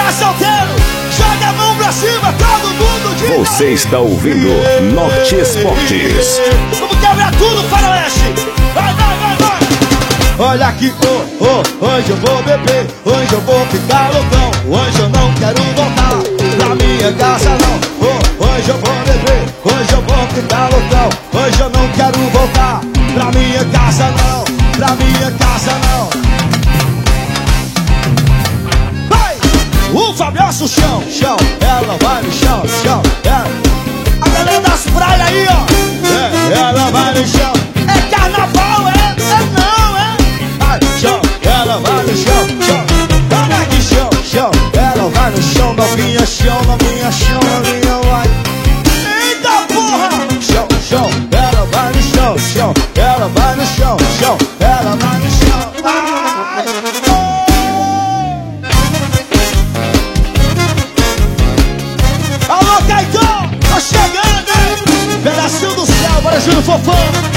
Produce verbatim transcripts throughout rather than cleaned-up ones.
tá solteiro, joga a mão pra cima, todo mundo de Você está ouvindo Norte Esportes. Vamos quebrar tudo, faroeste. Vai, vai, vai, vai. Olha aqui, oh, oh, hoje eu vou beber, hoje eu vou ficar loucão, hoje eu não quero voltar pra minha casa não. Oh, hoje eu vou beber, hoje eu vou ficar loucão, hoje eu não quero voltar pra minha casa não, pra minha casa não. Vai! O Fabioso chão, chão, ela vai no chão, chão, ela. A galera das praias aí, ó, é, ela vai no chão. É carnaval, é, é não, é. Ai, chão, ela vai no chão, chão. Olha aqui, chão, chão, ela vai no chão, novinha, chão, novinha, chão, novinha, vai. Eita porra! Chão, chão, ela vai no chão, chão, ela vai no chão, chão, ela vai no chão. Ai, oh. Alô, Caetão, tô chegando, hein? Pedacinho do céu, bora Júlio Fofão.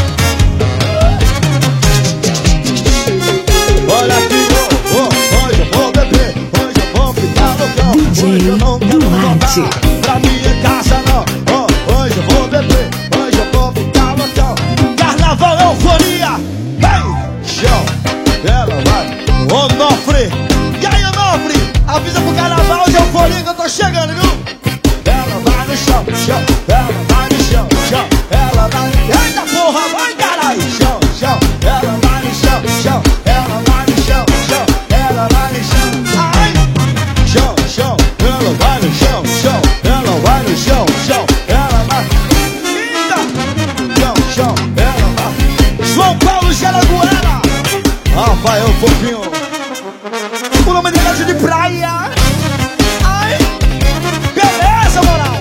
Olha aqui, oh, oh, hoje eu vou beber, hoje eu vou ficar loucão, hoje eu não quero voltar pra minha casa não. Oh, hoje eu vou beber, hoje eu vou ficar loucão. Carnaval é euforia, vem, chão, ela vai, Onofre. E aí, Onofre, avisa pro carnaval de euforia que eu tô chegando, viu? Ela vai no chão, chão, ela vai no chão, chão, ela vai no chão. Eita porra, vai caralho, chão, chão, ela vai no chão, chão, ela vai no chão, chão, ela vai no chão. Ai, chão, chão, ela vai no chão, chão, ela vai no chão, chão, ela vai. Eita, chão, chão, ela vai. João Paulo Jaraguara, Rafael Fofinho, o nome dele é de praia. Ai, beleza, moral.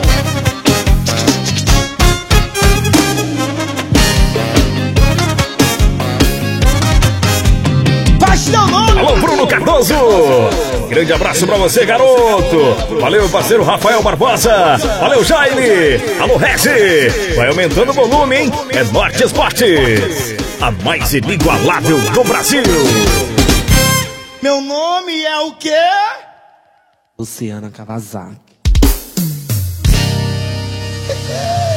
Alô, Bruno Cardoso. Grande abraço pra você, garoto. Valeu, parceiro Rafael Barbosa. Valeu, Jaime. Alô, Regi. Vai aumentando o volume, hein? É Norte Esportes, a mais inigualável do Brasil. Meu nome é o quê? Luciana Kawasaki.